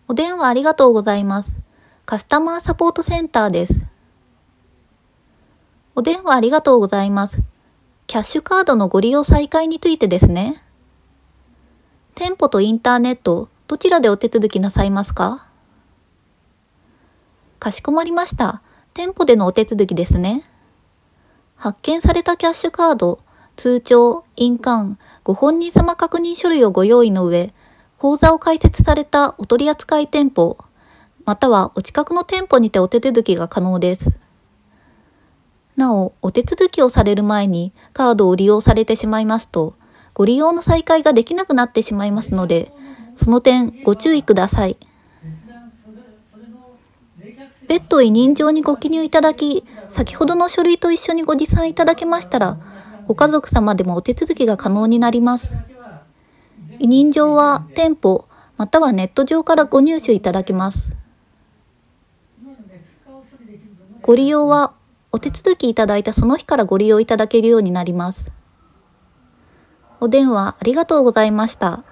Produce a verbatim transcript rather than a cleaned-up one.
お電話ありがとうございます。カスタマーサポートセンターです。お電話ありがとうございます。キャッシュカードのご利用再開についてですね。店舗とインターネット、どちらでお手続きなさいますか？かしこまりました。店舗でのお手続きですね。発券されたキャッシュカード、通帳、印鑑、ご本人様確認書類をご用意の上、口座を開設されたお取扱店舗、またはお近くの店舗にてお手続きが可能です。なお、お手続きをされる前にカードを利用されてしまいますと、ご利用の再開ができなくなってしまいますので、その点ご注意ください。別途委任状にご記入いただき、先ほどの書類と一緒にご持参いただけましたら、ご家族様でもお手続きが可能になります。委任状は店舗またはネット上からご入手いただけます。ご利用はお手続きいただいたその日からご利用いただけるようになります。お電話ありがとうございました。